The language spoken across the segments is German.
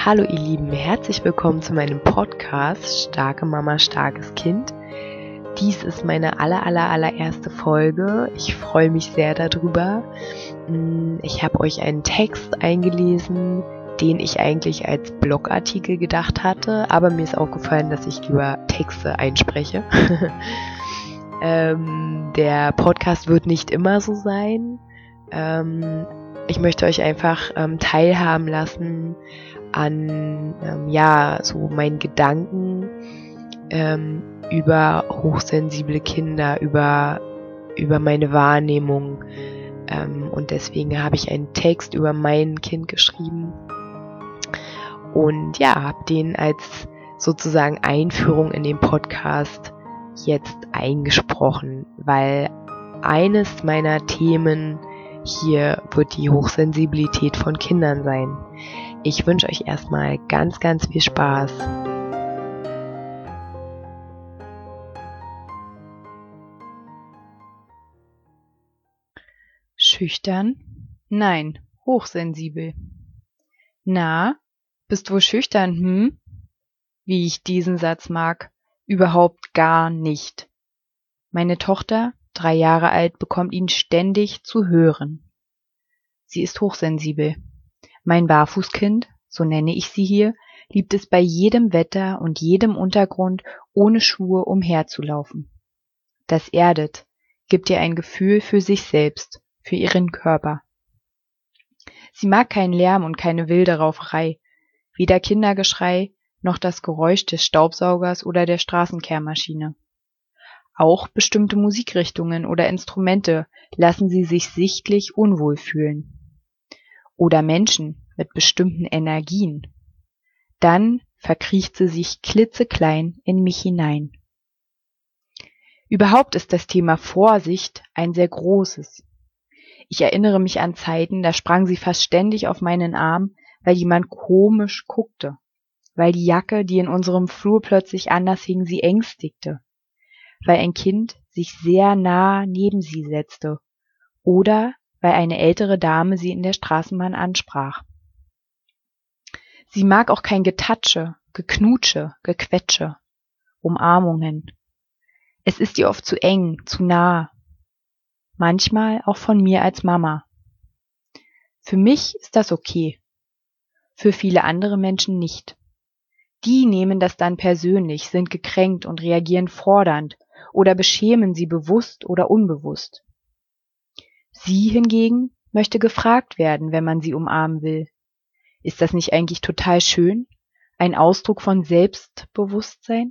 Hallo ihr Lieben, herzlich willkommen zu meinem Podcast Starke Mama, starkes Kind. Dies ist meine allererste Folge. Ich freue mich sehr darüber. Ich habe euch einen Text eingelesen, den ich eigentlich als Blogartikel gedacht hatte, aber mir ist aufgefallen, dass ich lieber Texte einspreche. Der Podcast wird nicht immer so sein. Ich möchte euch einfach teilhaben lassen an so meinen Gedanken über hochsensible Kinder, über meine Wahrnehmung. Und deswegen habe ich einen Text über mein Kind geschrieben und habe den als sozusagen Einführung in den Podcast jetzt eingesprochen, weil eines meiner Themen hier wird die Hochsensibilität von Kindern sein. Ich wünsche euch erstmal ganz viel Spaß. Schüchtern? Nein, hochsensibel. Na, bist wohl schüchtern, Wie ich diesen Satz mag, überhaupt gar nicht. Meine Tochter, 3 Jahre alt, bekommt ihn ständig zu hören. Sie ist hochsensibel. Mein Barfußkind, so nenne ich sie hier, liebt es bei jedem Wetter und jedem Untergrund ohne Schuhe umherzulaufen. Das erdet, gibt ihr ein Gefühl für sich selbst, für ihren Körper. Sie mag keinen Lärm und keine wilde Rauferei, weder Kindergeschrei noch das Geräusch des Staubsaugers oder der Straßenkehrmaschine. Auch bestimmte Musikrichtungen oder Instrumente lassen sie sich sichtlich unwohl fühlen. Oder Menschen mit bestimmten Energien. Dann verkriecht sie sich klitzeklein in mich hinein. Überhaupt ist das Thema Vorsicht ein sehr großes. Ich erinnere mich an Zeiten, da sprang sie fast ständig auf meinen Arm, weil jemand komisch guckte, weil die Jacke, die in unserem Flur plötzlich anders hing, sie ängstigte, weil ein Kind sich sehr nah neben sie setzte oder weil eine ältere Dame sie in der Straßenbahn ansprach. Sie mag auch kein Getatsche, Geknutsche, Gequetsche, Umarmungen. Es ist ihr oft zu eng, zu nah. Manchmal auch von mir als Mama. Für mich ist das okay. Für viele andere Menschen nicht. Die nehmen das dann persönlich, sind gekränkt und reagieren fordernd oder beschämen sie bewusst oder unbewusst. Sie hingegen möchte gefragt werden, wenn man sie umarmen will. Ist das nicht eigentlich total schön? Ein Ausdruck von Selbstbewusstsein?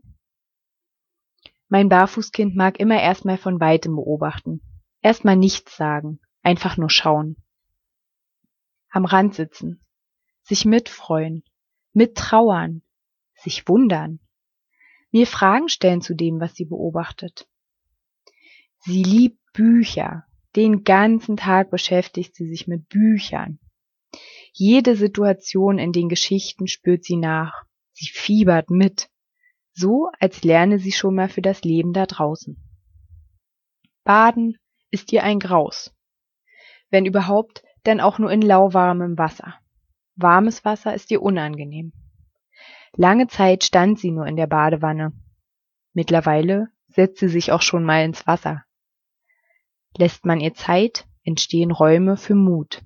Mein Barfußkind mag immer erstmal von weitem beobachten. Erstmal nichts sagen, einfach nur schauen. Am Rand sitzen, sich mitfreuen, mittrauern, sich wundern, mir Fragen stellen zu dem, was sie beobachtet. Sie liebt Bücher. Den ganzen Tag beschäftigt sie sich mit Büchern. Jede Situation in den Geschichten spürt sie nach. Sie fiebert mit. So, als lerne sie schon mal für das Leben da draußen. Baden ist ihr ein Graus. Wenn überhaupt, dann auch nur in lauwarmem Wasser. Warmes Wasser ist ihr unangenehm. Lange Zeit stand sie nur in der Badewanne. Mittlerweile setzt sie sich auch schon mal ins Wasser. Lässt man ihr Zeit, entstehen Räume für Mut.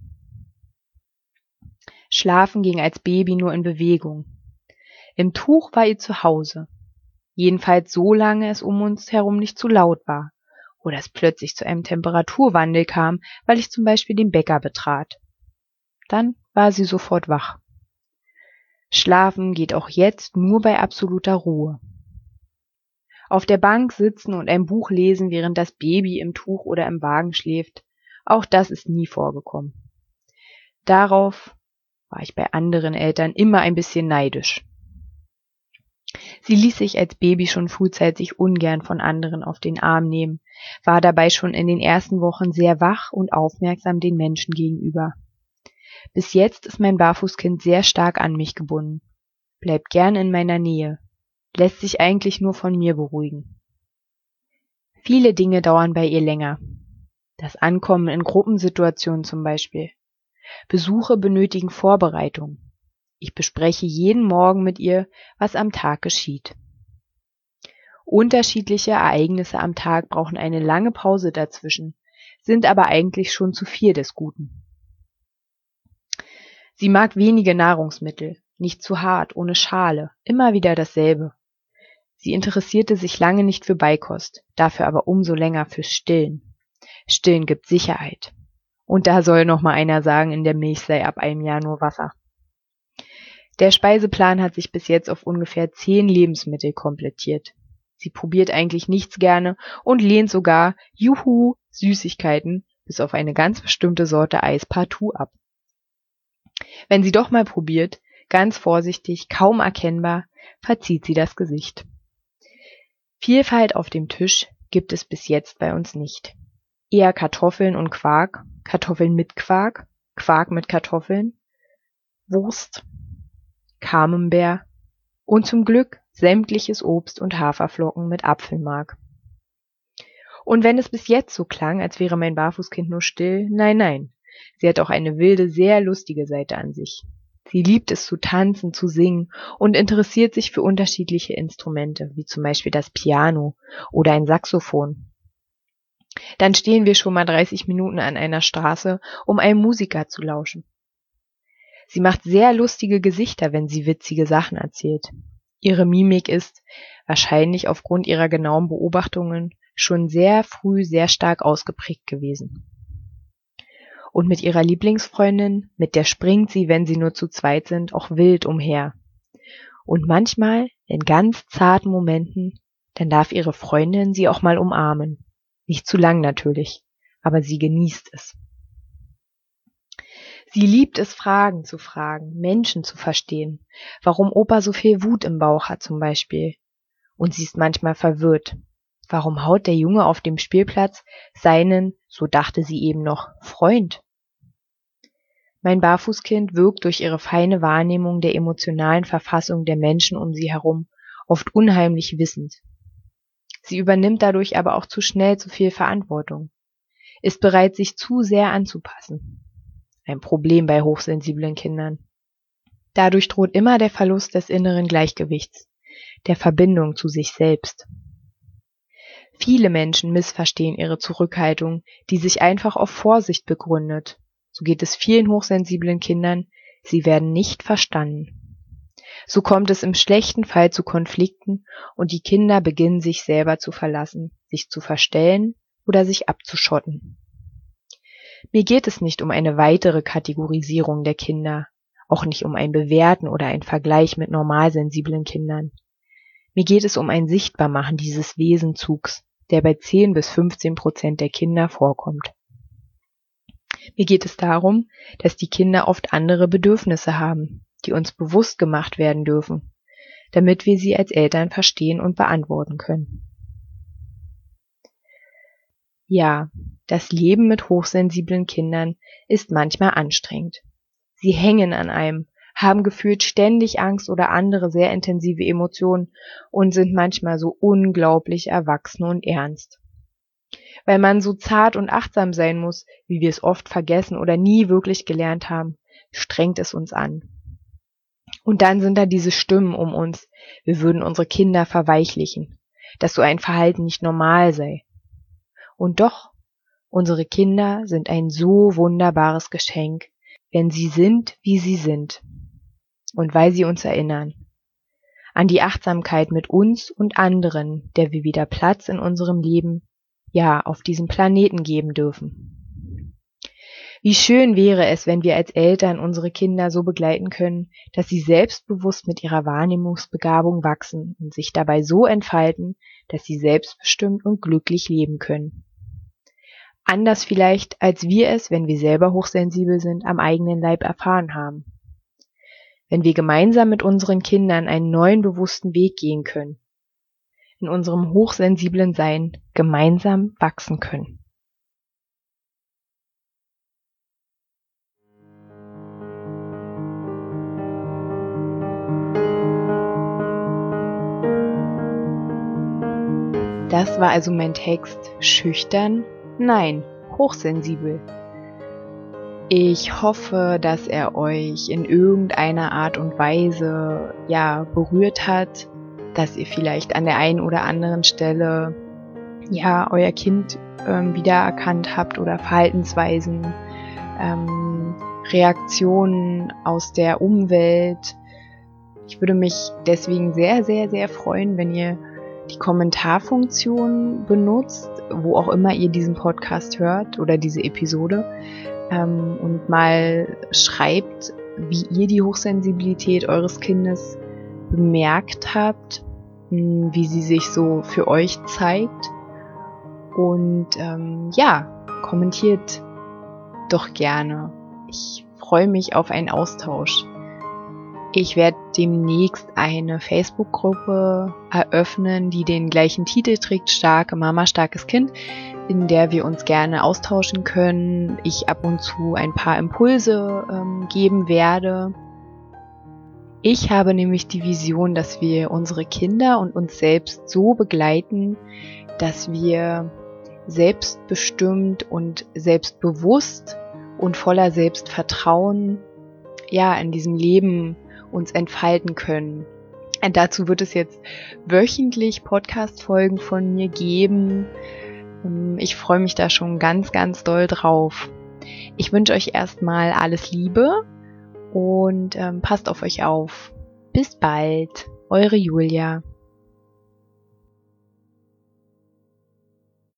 Schlafen ging als Baby nur in Bewegung. Im Tuch war ihr zu Hause. Jedenfalls so lange es um uns herum nicht zu laut war oder es plötzlich zu einem Temperaturwandel kam, weil ich zum Beispiel den Bäcker betrat. Dann war sie sofort wach. Schlafen geht auch jetzt nur bei absoluter Ruhe. Auf der Bank sitzen und ein Buch lesen, während das Baby im Tuch oder im Wagen schläft, auch das ist nie vorgekommen. Darauf war ich bei anderen Eltern immer ein bisschen neidisch. Sie ließ sich als Baby schon frühzeitig ungern von anderen auf den Arm nehmen, war dabei schon in den ersten Wochen sehr wach und aufmerksam den Menschen gegenüber. Bis jetzt ist mein Barfußkind sehr stark an mich gebunden, bleibt gern in meiner Nähe, lässt sich eigentlich nur von mir beruhigen. Viele Dinge dauern bei ihr länger. Das Ankommen in Gruppensituationen zum Beispiel. Besuche benötigen Vorbereitung. Ich bespreche jeden Morgen mit ihr, was am Tag geschieht. Unterschiedliche Ereignisse am Tag brauchen eine lange Pause dazwischen, sind aber eigentlich schon zu viel des Guten. Sie mag wenige Nahrungsmittel, nicht zu hart, ohne Schale, immer wieder dasselbe. Sie interessierte sich lange nicht für Beikost, dafür aber umso länger fürs Stillen. Stillen gibt Sicherheit. Und da soll noch mal einer sagen, in der Milch sei ab einem Jahr nur Wasser. Der Speiseplan hat sich bis jetzt auf ungefähr 10 Lebensmittel komplettiert. Sie probiert eigentlich nichts gerne und lehnt sogar, juhu, Süßigkeiten, bis auf eine ganz bestimmte Sorte Eis partout ab. Wenn sie doch mal probiert, ganz vorsichtig, kaum erkennbar, verzieht sie das Gesicht. Vielfalt auf dem Tisch gibt es bis jetzt bei uns nicht. Eher Kartoffeln und Quark, Kartoffeln mit Quark, Quark mit Kartoffeln, Wurst, Camembert und zum Glück sämtliches Obst und Haferflocken mit Apfelmark. Und wenn es bis jetzt so klang, als wäre mein Barfußkind nur still, nein, sie hat auch eine wilde, sehr lustige Seite an sich. Sie liebt es zu tanzen, zu singen und interessiert sich für unterschiedliche Instrumente, wie zum Beispiel das Piano oder ein Saxophon. Dann stehen wir schon mal 30 Minuten an einer Straße, um einem Musiker zu lauschen. Sie macht sehr lustige Gesichter, wenn sie witzige Sachen erzählt. Ihre Mimik ist, wahrscheinlich aufgrund ihrer genauen Beobachtungen, schon sehr früh sehr stark ausgeprägt gewesen. Und mit ihrer Lieblingsfreundin, mit der springt sie, wenn sie nur zu zweit sind, auch wild umher. Und manchmal, in ganz zarten Momenten, dann darf ihre Freundin sie auch mal umarmen. Nicht zu lang natürlich, aber sie genießt es. Sie liebt es, Fragen zu fragen, Menschen zu verstehen, warum Opa so viel Wut im Bauch hat zum Beispiel. Und sie ist manchmal verwirrt. Warum haut der Junge auf dem Spielplatz seinen, so dachte sie eben noch, Freund? Mein Barfußkind wirkt durch ihre feine Wahrnehmung der emotionalen Verfassung der Menschen um sie herum oft unheimlich wissend. Sie übernimmt dadurch aber auch zu schnell zu viel Verantwortung, ist bereit, sich zu sehr anzupassen. Ein Problem bei hochsensiblen Kindern. Dadurch droht immer der Verlust des inneren Gleichgewichts, der Verbindung zu sich selbst. Viele Menschen missverstehen ihre Zurückhaltung, die sich einfach auf Vorsicht begründet. So geht es vielen hochsensiblen Kindern, sie werden nicht verstanden. So kommt es im schlechten Fall zu Konflikten und die Kinder beginnen sich selber zu verlassen, sich zu verstellen oder sich abzuschotten. Mir geht es nicht um eine weitere Kategorisierung der Kinder, auch nicht um ein Bewerten oder ein Vergleich mit normalsensiblen Kindern. Mir geht es um ein Sichtbarmachen dieses Wesenzugs, der bei 10-15% der Kinder vorkommt. Mir geht es darum, dass die Kinder oft andere Bedürfnisse haben, die uns bewusst gemacht werden dürfen, damit wir sie als Eltern verstehen und beantworten können. Ja, das Leben mit hochsensiblen Kindern ist manchmal anstrengend. Sie hängen an einem, haben gefühlt ständig Angst oder andere sehr intensive Emotionen und sind manchmal so unglaublich erwachsen und ernst. Weil man so zart und achtsam sein muss, wie wir es oft vergessen oder nie wirklich gelernt haben, strengt es uns an. Und dann sind da diese Stimmen um uns, wir würden unsere Kinder verweichlichen, dass so ein Verhalten nicht normal sei. Und doch, unsere Kinder sind ein so wunderbares Geschenk, wenn sie sind, wie sie sind. Und weil sie uns erinnern an die Achtsamkeit mit uns und anderen, der wir wieder Platz in unserem Leben, ja, auf diesem Planeten geben dürfen. Wie schön wäre es, wenn wir als Eltern unsere Kinder so begleiten können, dass sie selbstbewusst mit ihrer Wahrnehmungsbegabung wachsen und sich dabei so entfalten, dass sie selbstbestimmt und glücklich leben können. Anders vielleicht, als wir es, wenn wir selber hochsensibel sind, am eigenen Leib erfahren haben. Wenn wir gemeinsam mit unseren Kindern einen neuen bewussten Weg gehen können, in unserem hochsensiblen Sein gemeinsam wachsen können. Das war also mein Text. Schüchtern? Nein, hochsensibel. Ich hoffe, dass er euch in irgendeiner Art und Weise berührt hat, dass ihr vielleicht an der einen oder anderen Stelle euer Kind wiedererkannt habt oder Verhaltensweisen, Reaktionen aus der Umwelt. Ich würde mich deswegen sehr, sehr, sehr freuen, wenn ihr die Kommentarfunktion benutzt, wo auch immer ihr diesen Podcast hört oder diese Episode, und mal schreibt, wie ihr die Hochsensibilität eures Kindes bemerkt habt, wie sie sich so für euch zeigt. Und kommentiert doch gerne. Ich freue mich auf einen Austausch. Ich werde demnächst eine Facebook-Gruppe eröffnen, die den gleichen Titel trägt, Starke Mama, starkes Kind, in der wir uns gerne austauschen können. Ich ab und zu ein paar Impulse geben werde. Ich habe nämlich die Vision, dass wir unsere Kinder und uns selbst so begleiten, dass wir selbstbestimmt und selbstbewusst und voller Selbstvertrauen in diesem Leben uns entfalten können. Und dazu wird es jetzt wöchentlich Podcast-Folgen von mir geben. Ich freue mich da schon ganz, ganz doll drauf. Ich wünsche euch erstmal alles Liebe und passt auf euch auf. Bis bald, eure Julia.